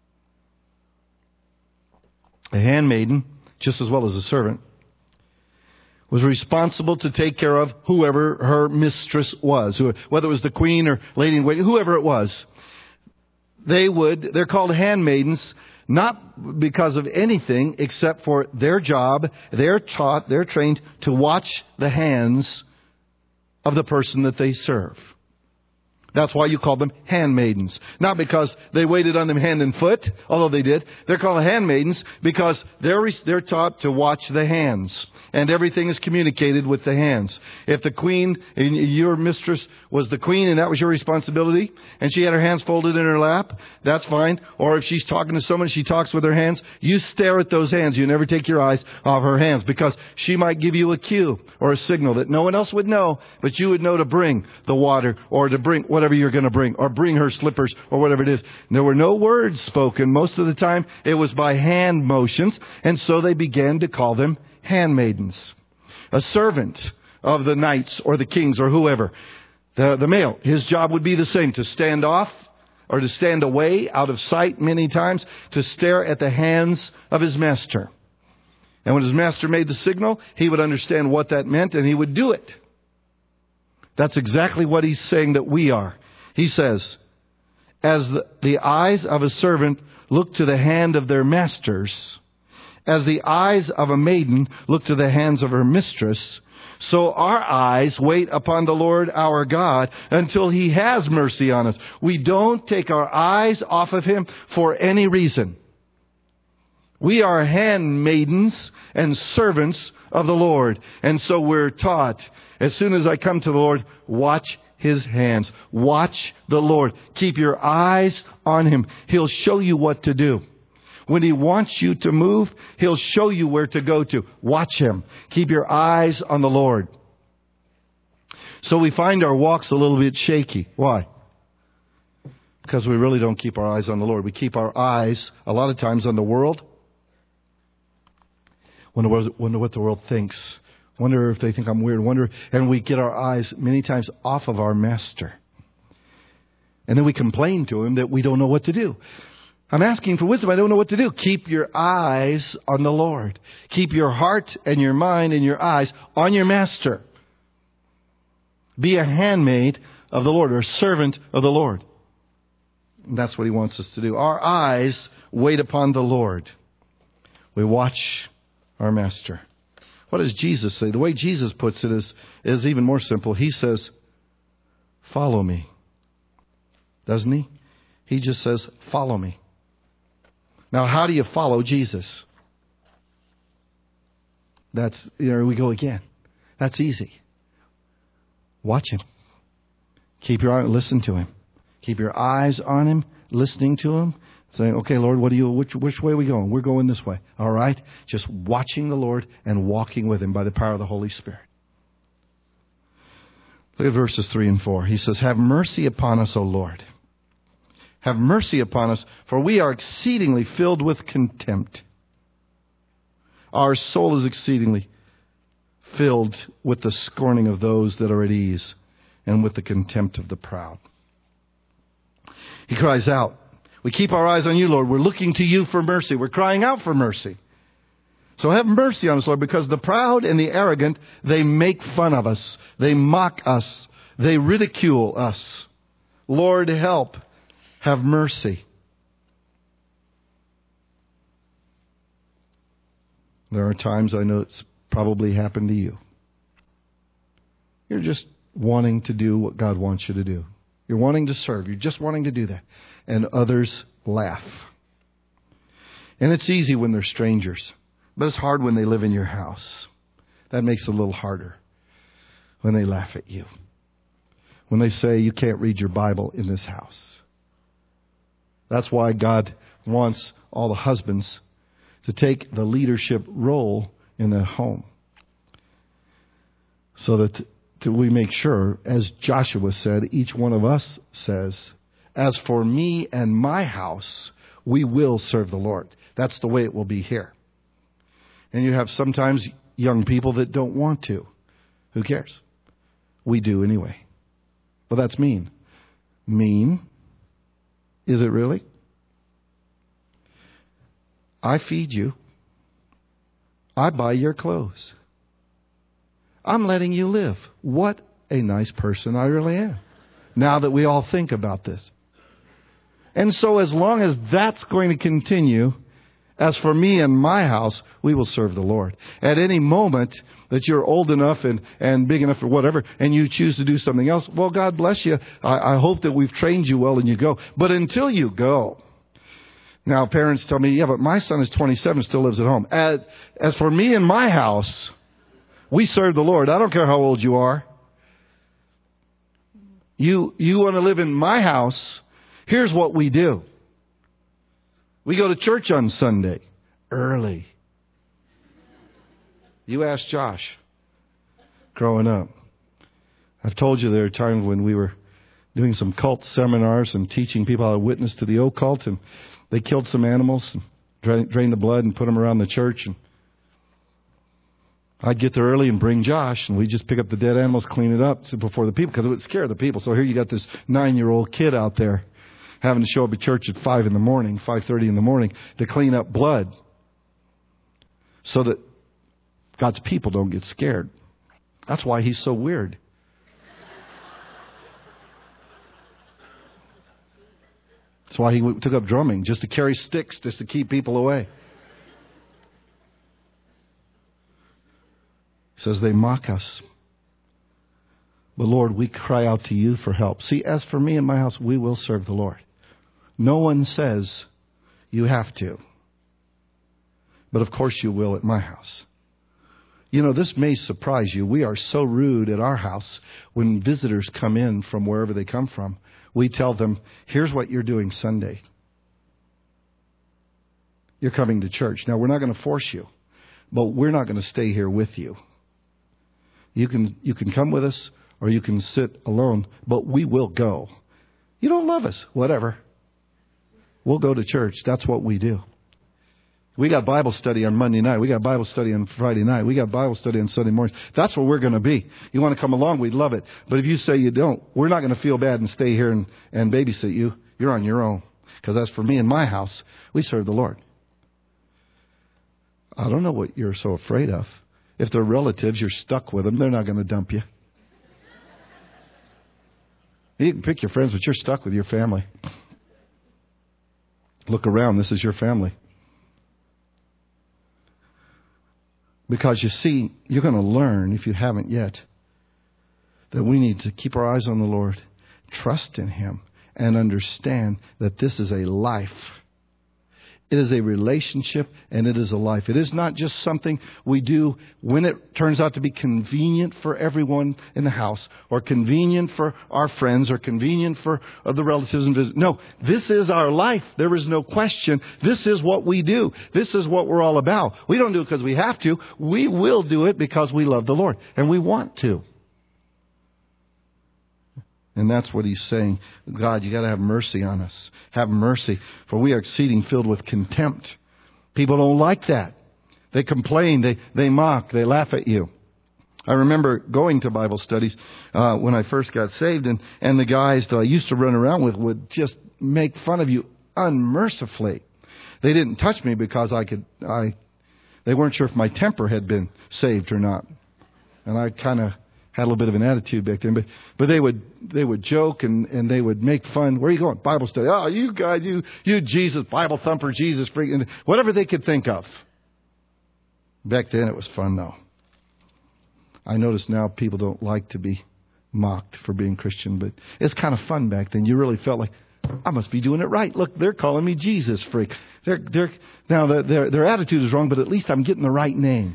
A handmaiden, just as well as a servant, was responsible to take care of whoever her mistress was, whether it was the queen or lady in waiting, whoever it was. They're called handmaidens, not because of anything except for their job. They're taught, they're trained to watch the hands of the person that they serve. That's why you call them handmaidens. Not because they waited on them hand and foot, although they did. They're called handmaidens because they're taught to watch the hands. And everything is communicated with the hands. If the queen, your mistress was the queen and that was your responsibility, and she had her hands folded in her lap, that's fine. Or if she's talking to someone, she talks with her hands, you stare at those hands. You never take your eyes off her hands because she might give you a cue or a signal that no one else would know, but you would know to bring the water or to bring whatever you're going to bring or bring her slippers or whatever it is. There were no words spoken. Most of the time it was by hand motions, and so they began to call them handmaidens. A servant of the knights or the kings or whoever, the male, his job would be the same, to stand off or to stand away out of sight many times, to stare at the hands of his master. And when his master made the signal, he would understand what that meant and he would do it. That's exactly what he's saying that we are. He says, as the eyes of a servant look to the hand of their masters, as the eyes of a maiden look to the hands of her mistress, so our eyes wait upon the Lord our God until He has mercy on us. We don't take our eyes off of Him for any reason. We are handmaidens and servants of the Lord. And so we're taught, as soon as I come to the Lord, watch His hands. Watch the Lord. Keep your eyes on Him. He'll show you what to do. When He wants you to move, He'll show you where to go to. Watch Him. Keep your eyes on the Lord. So we find our walks a little bit shaky. Why? Because we really don't keep our eyes on the Lord. We keep our eyes a lot of times on the world. Wonder what the world thinks. Wonder if they think I'm weird. And we get our eyes many times off of our Master. And then we complain to Him that we don't know what to do. I'm asking for wisdom. I don't know what to do. Keep your eyes on the Lord. Keep your heart and your mind and your eyes on your Master. Be a handmaid of the Lord, or a servant of the Lord. And that's what He wants us to do. Our eyes wait upon the Lord. We watch our Master. What does Jesus say? The way Jesus puts it is even more simple. He says, follow me. Doesn't He? He just says, follow me. Now, how do you follow Jesus? There we go again. That's easy. Watch Him. Keep your eye, listen to Him. Keep your eyes on Him, listening to Him. Saying, okay, Lord, which way are we going? We're going this way. All right? Just watching the Lord and walking with Him by the power of the Holy Spirit. Look at verses 3 and 4. He says, have mercy upon us, O Lord. Have mercy upon us, for we are exceedingly filled with contempt. Our soul is exceedingly filled with the scorning of those that are at ease and with the contempt of the proud. He cries out, we keep our eyes on You, Lord. We're looking to You for mercy. We're crying out for mercy. So have mercy on us, Lord, because the proud and the arrogant, they make fun of us. They mock us. They ridicule us. Lord, help. Have mercy. There are times, I know it's probably happened to you. You're just wanting to do what God wants you to do. You're wanting to serve. You're just wanting to do that. And others laugh. And it's easy when they're strangers. But it's hard when they live in your house. That makes it a little harder. When they laugh at you. When they say you can't read your Bible in this house. That's why God wants all the husbands to take the leadership role in the home. So that we make sure, as Joshua said, each one of us says, as for me and my house, we will serve the Lord. That's the way it will be here. And you have sometimes young people that don't want to. Who cares? We do anyway. Well, that's mean. Mean? Is it really? I feed you. I buy your clothes. I'm letting you live. What a nice person I really am. Now that we all think about this. And so as long as that's going to continue, as for me and my house, we will serve the Lord. At any moment that you're old enough and big enough or whatever, and you choose to do something else, well, God bless you. I hope that we've trained you well and you go. But until you go, now parents tell me, yeah, but my son is 27, still lives at home. As for me and my house, we serve the Lord. I don't care how old you are. You want to live in my house, here's what we do. We go to church on Sunday, early. You ask Josh, growing up. I've told you there are times when we were doing some cult seminars and teaching people how to witness to the occult, and they killed some animals, and drained the blood and put them around the church. And I'd get there early and bring Josh, and we'd just pick up the dead animals, clean it up before the people, because it would scare the people. So here you got this 9-year-old kid out there having to show up at church at 5:30 in the morning to clean up blood so that God's people don't get scared. That's why he's so weird. That's why he took up drumming, just to carry sticks, just to keep people away. He says they mock us. But Lord, we cry out to you for help. See, as for me and my house, we will serve the Lord. No one says you have to. But of course you will at my house. You know, this may surprise you. We are so rude at our house when visitors come in from wherever they come from. We tell them, here's what you're doing Sunday. You're coming to church. Now, we're not going to force you, but we're not going to stay here with you. You can come with us or you can sit alone, but we will go. You don't love us, whatever. We'll go to church. That's what we do. We got Bible study on Monday night. We got Bible study on Friday night. We got Bible study on Sunday mornings. That's where we're going to be. You want to come along, we'd love it. But if you say you don't, we're not going to feel bad and stay here and babysit you. You're on your own. Because as for me and my house, we serve the Lord. I don't know what you're so afraid of. If they're relatives, you're stuck with them. They're not going to dump you. You can pick your friends, but you're stuck with your family. Look around. This is your family. Because you see, you're going to learn, if you haven't yet, that we need to keep our eyes on the Lord, trust in Him, and understand that this is a life. It is a relationship, and it is a life. It is not just something we do when it turns out to be convenient for everyone in the house, or convenient for our friends, or convenient for the relatives and visitors. No, this is our life. There is no question. This is what we do. This is what we're all about. We don't do it because we have to. We will do it because we love the Lord, and we want to. And that's what he's saying. God, you got to have mercy on us. Have mercy, for we are exceeding filled with contempt. People don't like that. They complain, they mock, they laugh at you. I remember going to Bible studies when I first got saved, and the guys that I used to run around with would just make fun of you unmercifully. They didn't touch me because they weren't sure if my temper had been saved or not. And I kind of had a little bit of an attitude back then, but they would joke and they would make fun. Where are you going? Bible study. Oh, you guys, you Jesus, Bible thumper, Jesus freak, and whatever they could think of. Back then it was fun though. I notice now people don't like to be mocked for being Christian, but it's kind of fun back then. You really felt like, I must be doing it right. Look, they're calling me Jesus freak. Now their attitude is wrong, but at least I'm getting the right name.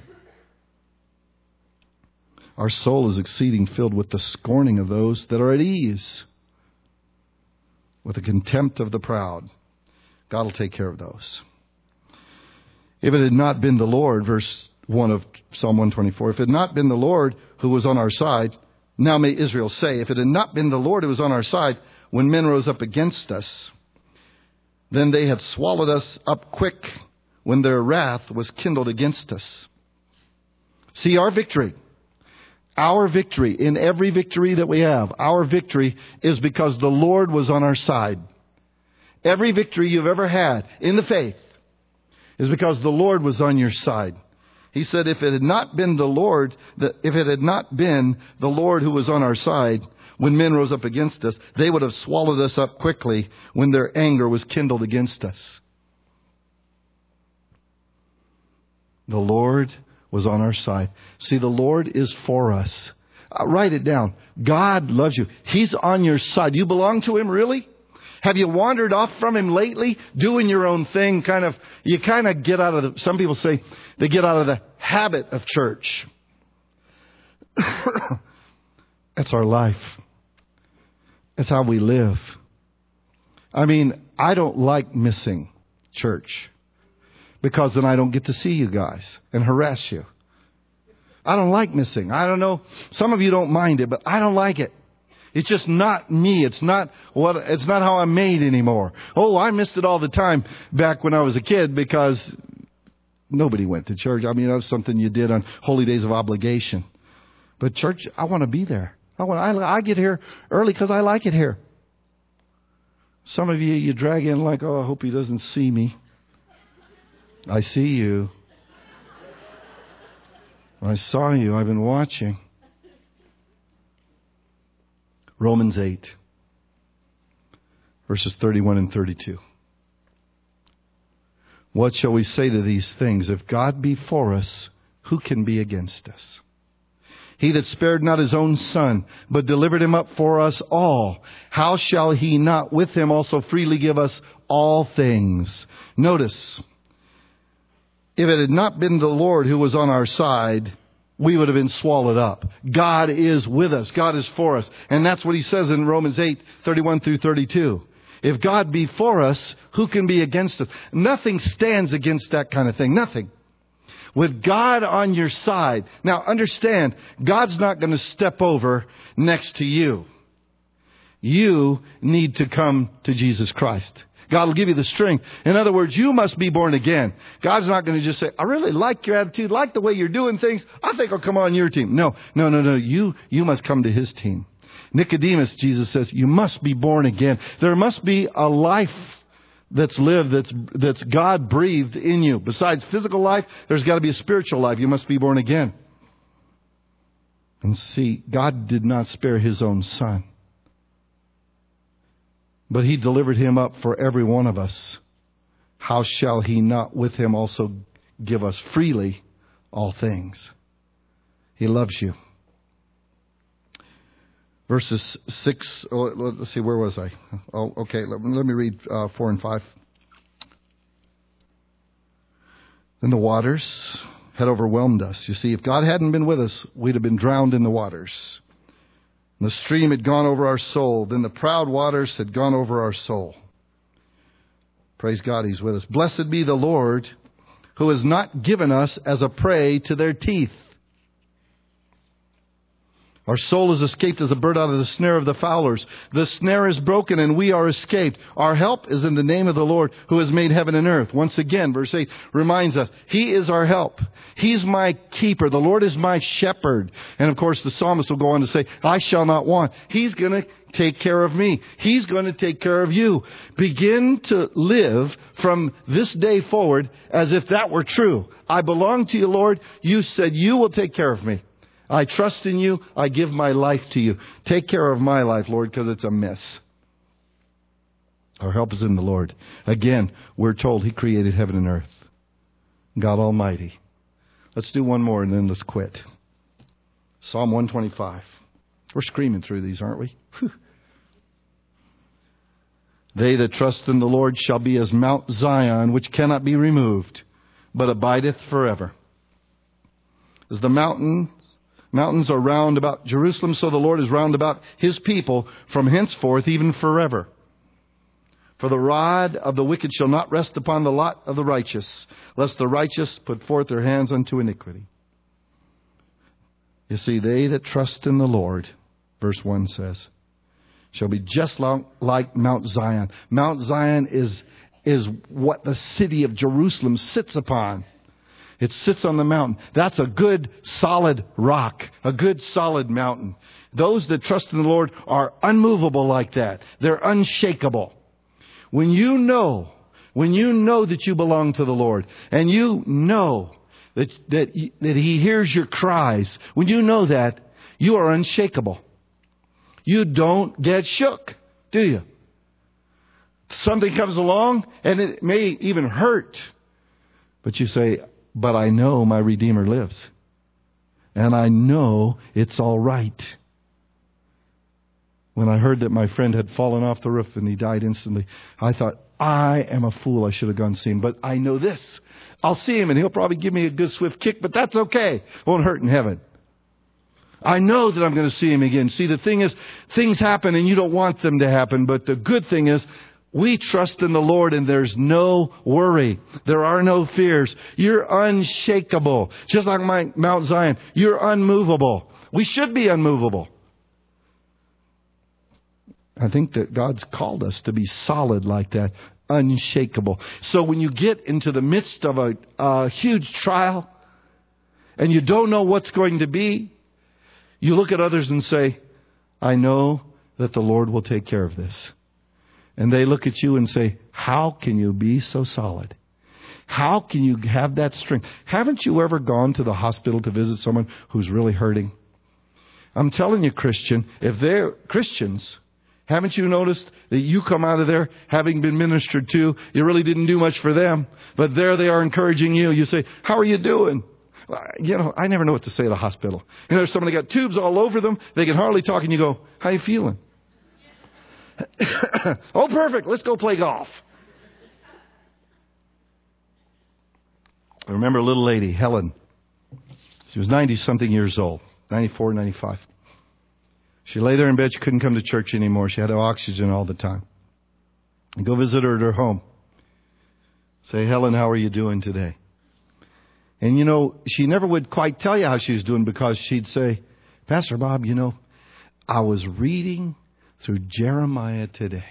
Our soul is exceeding filled with the scorning of those that are at ease, with the contempt of the proud. God will take care of those. If it had not been the Lord, verse 1 of Psalm 124, if it had not been the Lord who was on our side, now may Israel say, if it had not been the Lord who was on our side, when men rose up against us, then they had swallowed us up quick when their wrath was kindled against us. See, our victory in every victory that we have, our victory is because the Lord was on our side. Every victory you've ever had in the faith is because the Lord was on your side. He said, if it had not been the Lord who was on our side, when men rose up against us, they would have swallowed us up quickly when their anger was kindled against us. The Lord was on our side. See, the Lord is for us. Write it down. God loves you. He's on your side. You belong to Him, really? Have you wandered off from Him lately, doing your own thing? You get out of some people say they get out of the habit of church. That's our life. That's how we live. I mean, I don't like missing church, because then I don't get to see you guys and harass you. I don't like missing. I don't know. Some of you don't mind it, but I don't like it. It's just not me. It's not how I'm made anymore. Oh, I missed it all the time back when I was a kid because nobody went to church. I mean, that was something you did on holy days of obligation. But church, I want to be there. I get here early because I like it here. Some of you drag in like, oh, I hope he doesn't see me. I see you. I saw you. I've been watching. Romans 8, verses 31 and 32. What shall we say to these things? If God be for us, who can be against us? He that spared not His own Son, but delivered Him up for us all, how shall He not with Him also freely give us all things? Notice, If it had not been the Lord who was on our side, we would have been swallowed up. God is with us. God is for us. And that's what he says in Romans 8:31 through 32. If God be for us, who can be against us? Nothing stands against that kind of thing. Nothing. With God on your side. Now understand, God's not going to step over next to you. You need to come to Jesus Christ. God will give you the strength. In other words, you must be born again. God's not going to just say, I really like your attitude, like the way you're doing things. I think I'll come on your team. No. You must come to his team. Nicodemus, Jesus says, you must be born again. There must be a life that's lived, that's God breathed in you. Besides physical life, there's got to be a spiritual life. You must be born again. And see, God did not spare his own son, but he delivered him up for every one of us. How shall he not with him also give us freely all things? He loves you. Verses 6, let's see, where was I? Oh, okay, let me read 4 and 5. Then the waters had overwhelmed us. You see, if God hadn't been with us, we'd have been drowned in the waters. And the stream had gone over our soul. Then the proud waters had gone over our soul. Praise God, he's with us. Blessed be the Lord, who has not given us as a prey to their teeth. Our soul is escaped as a bird out of the snare of the fowlers. The snare is broken and we are escaped. Our help is in the name of the Lord who has made heaven and earth. Once again, verse 8 reminds us, he is our help. He's my keeper. The Lord is my shepherd. And of course, the psalmist will go on to say, I shall not want. He's going to take care of me. He's going to take care of you. Begin to live from this day forward as if that were true. I belong to you, Lord. You said you will take care of me. I trust in you. I give my life to you. Take care of my life, Lord, because it's a mess. Our help is in the Lord. Again, we're told he created heaven and earth. God Almighty. Let's do one more and then let's quit. Psalm 125. We're screaming through these, aren't we? Whew. They that trust in the Lord shall be as Mount Zion, which cannot be removed, but abideth forever. As the mountains are round about Jerusalem, so the Lord is round about his people from henceforth, even forever. For the rod of the wicked shall not rest upon the lot of the righteous, lest the righteous put forth their hands unto iniquity. You see, they that trust in the Lord, verse 1 says, shall be just like Mount Zion. Mount Zion is what the city of Jerusalem sits upon. It sits on the mountain. That's a good solid rock, a good solid mountain. Those that trust in the Lord are unmovable like that. They're unshakable. When you know that you belong to the Lord, and you know that he hears your cries, when you know that, you are unshakable. You don't get shook, do you? Something comes along and it may even hurt, but you say, but I know my Redeemer lives. And I know it's all right. When I heard that my friend had fallen off the roof and he died instantly, I thought, I am a fool. I should have gone see him. But I know this. I'll see him and he'll probably give me a good swift kick, but that's okay. Won't hurt in heaven. I know that I'm going to see him again. See, the thing is, things happen and you don't want them to happen. But the good thing is, we trust in the Lord and there's no worry. There are no fears. You're unshakable. Just like Mount Zion, you're unmovable. We should be unmovable. I think that God's called us to be solid like that, unshakable. So when you get into the midst of a huge trial and you don't know what's going to be, you look at others and say, I know that the Lord will take care of this. And they look at you and say, how can you be so solid? How can you have that strength? Haven't you ever gone to the hospital to visit someone who's really hurting? I'm telling you, Christian, if they're Christians, haven't you noticed that you come out of there having been ministered to? You really didn't do much for them, but there they are encouraging you. You say, how are you doing? You know, I never know what to say at a hospital. You know, there's somebody got tubes all over them. They can hardly talk and you go, how you feeling? Oh, perfect. Let's go play golf. I remember a little lady, Helen. She was 90-something years old, 94, 95. She lay there in bed. She couldn't come to church anymore. She had oxygen all the time. I go visit her at her home. Say, Helen, how are you doing today? And you know, she never would quite tell you how she was doing, because she'd say, Pastor Bob, you know, I was reading through Jeremiah today.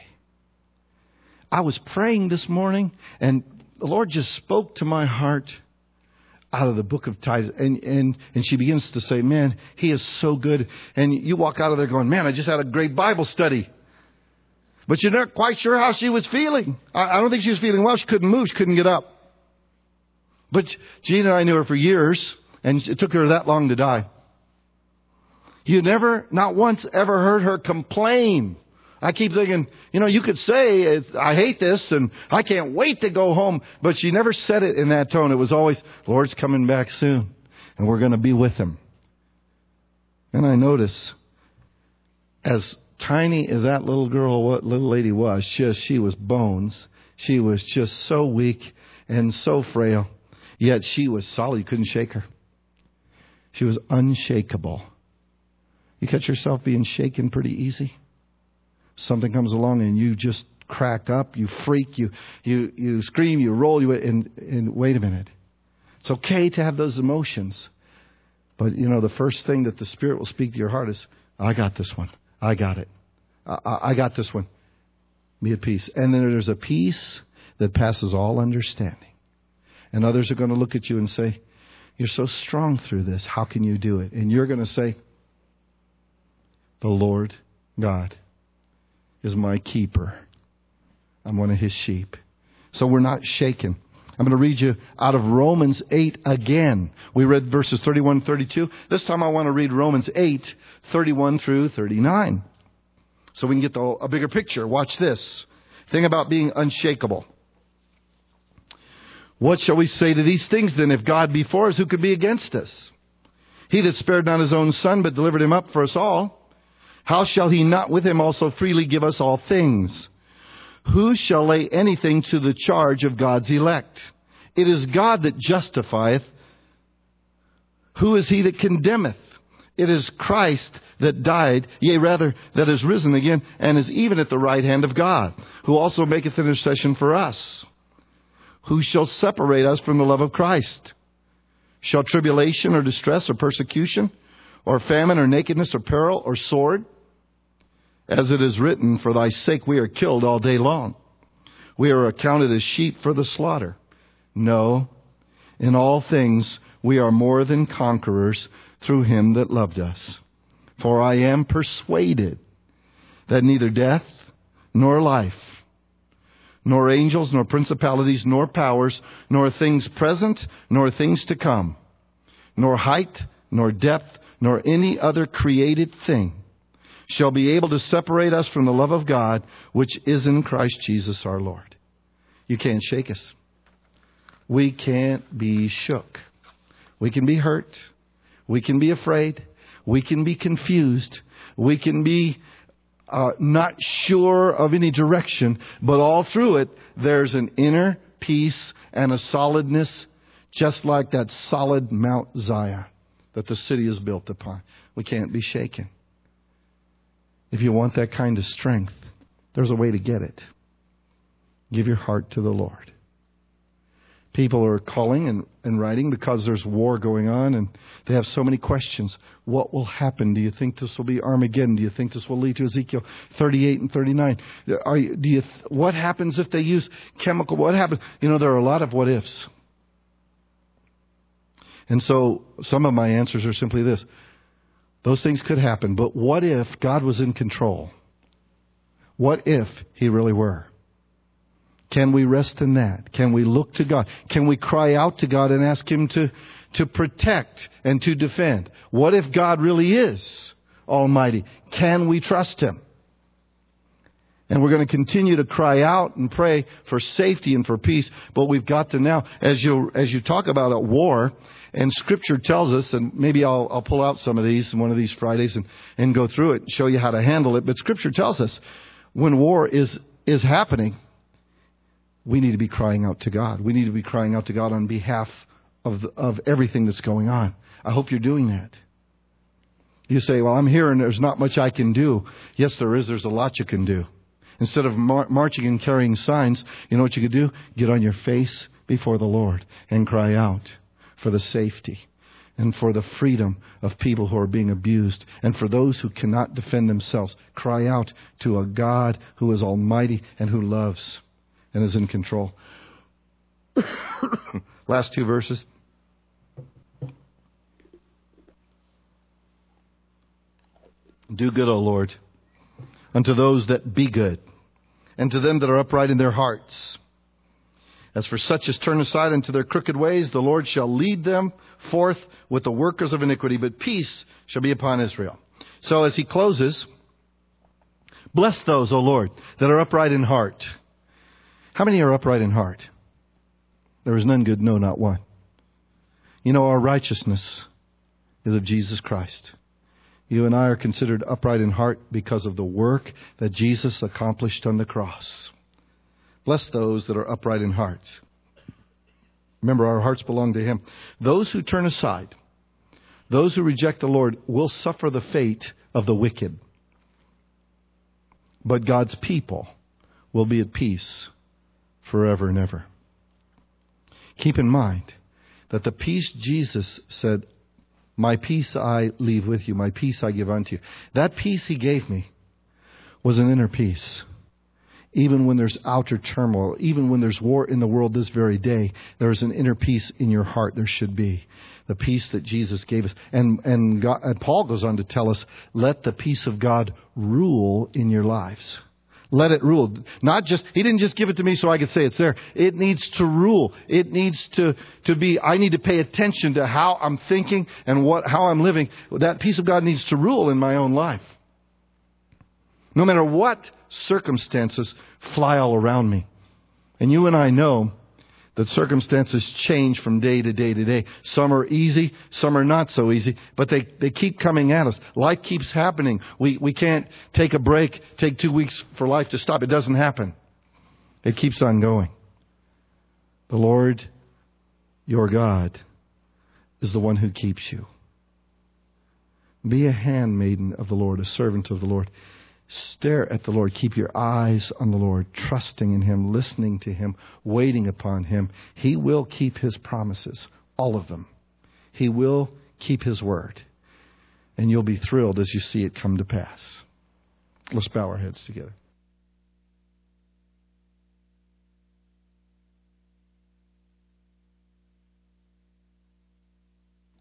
I was praying this morning, and the Lord just spoke to my heart out of the book of Titus. And she begins to say, man, He is so good. And you walk out of there going, man, I just had a great Bible study. But you're not quite sure how she was feeling. I don't think she was feeling well. She couldn't move. She couldn't get up. But Gene and I knew her for years, and it took her that long to die. You never, not once, ever heard her complain. I keep thinking, you know, you could say, I hate this and I can't wait to go home. But she never said it in that tone. It was always, Lord's coming back soon and we're going to be with Him. And I notice, as tiny as that little lady was, she was bones. She was just so weak and so frail. Yet she was solid. You couldn't shake her. She was unshakable. You catch yourself being shaken pretty easy? Something comes along and you just crack up, you freak, you scream, you roll, and wait a minute. It's okay to have those emotions. But, you know, the first thing that the Spirit will speak to your heart is, I got this one. I got it. I got this one. Be at peace. And then there's a peace that passes all understanding. And others are going to look at you and say, you're so strong through this. How can you do it? And you're going to say, the Lord God is my keeper. I'm one of His sheep. So we're not shaken. I'm going to read you out of Romans 8 again. We read verses 31 and 32. This time I want to read Romans 8, 31 through 39. So we can get a bigger picture. Watch this. Thing about being unshakable. What shall we say to these things then? If God be for us, who could be against us? He that spared not His own Son, but delivered Him up for us all, how shall He not with Him also freely give us all things? Who shall lay anything to the charge of God's elect? It is God that justifieth. Who is he that condemneth? It is Christ that died, yea, rather, that is risen again, and is even at the right hand of God, who also maketh intercession for us. Who shall separate us from the love of Christ? Shall tribulation or distress or persecution or famine or nakedness or peril or sword? As it is written, for thy sake we are killed all day long. We are accounted as sheep for the slaughter. No, in all things we are more than conquerors through Him that loved us. For I am persuaded that neither death nor life, nor angels, nor principalities, nor powers, nor things present, nor things to come, nor height, nor depth, nor any other created thing shall be able to separate us from the love of God, which is in Christ Jesus our Lord. You can't shake us. We can't be shook. We can be hurt. We can be afraid. We can be confused. We can be not sure of any direction. But all through it, there's an inner peace and a solidness, just like that solid Mount Zion that the city is built upon. We can't be shaken. If you want that kind of strength, there's a way to get it. Give your heart to the Lord. People are calling and writing because there's war going on and they have so many questions. What will happen? Do you think this will be Armageddon? Do you think this will lead to Ezekiel 38 and 39? What happens if they use chemical? What happens? You know, there are a lot of what ifs. And so some of my answers are simply this. Those things could happen, but what if God was in control? What if He really were? Can we rest in that? Can we look to God? Can we cry out to God and ask Him to protect and to defend? What if God really is Almighty? Can we trust Him? And we're going to continue to cry out and pray for safety and for peace. But we've got to now, as you talk about a war, and Scripture tells us, and maybe I'll pull out some of these in one of these Fridays and go through it and show you how to handle it. But Scripture tells us when war is happening, we need to be crying out to God. We need to be crying out to God on behalf of everything that's going on. I hope you're doing that. You say, well, I'm here and there's not much I can do. Yes, there is. There's a lot you can do. Instead of marching and carrying signs, you know what you could do? Get on your face before the Lord and cry out for the safety and for the freedom of people who are being abused. And for those who cannot defend themselves, cry out to a God who is almighty and who loves and is in control. Last two verses. Do good, O Lord, unto those that be good, and to them that are upright in their hearts. As for such as turn aside unto their crooked ways, the Lord shall lead them forth with the workers of iniquity, but peace shall be upon Israel. So as he closes, bless those, O Lord, that are upright in heart. How many are upright in heart? There is none good, no, not one. You know, our righteousness is of Jesus Christ. You and I are considered upright in heart because of the work that Jesus accomplished on the cross. Bless those that are upright in heart. Remember, our hearts belong to Him. Those who turn aside, those who reject the Lord, will suffer the fate of the wicked. But God's people will be at peace forever and ever. Keep in mind that the peace Jesus said, my peace I leave with you, my peace I give unto you. That peace He gave me was an inner peace. Even when there's outer turmoil, even when there's war in the world this very day, there is an inner peace in your heart. There should be. The peace that Jesus gave us. And Paul goes on to tell us, let the peace of God rule in your lives. Let it rule. Not just, He didn't just give it to me so I could say it's there. It needs to rule. It needs to be, I need to pay attention to how I'm thinking and how I'm living. That peace of God needs to rule in my own life. No matter what circumstances fly all around me. And you and I know that circumstances change from day to day to day. Some are easy, some are not so easy, but they keep coming at us. Life keeps happening. We can't take a break, take 2 weeks for life to stop. It doesn't happen. It keeps on going. The Lord, your God, is the one who keeps you. Be a handmaiden of the Lord, a servant of the Lord. Stare at the Lord. Keep your eyes on the Lord, trusting in Him, listening to Him, waiting upon Him. He will keep His promises, all of them. He will keep His word. And you'll be thrilled as you see it come to pass. Let's bow our heads together.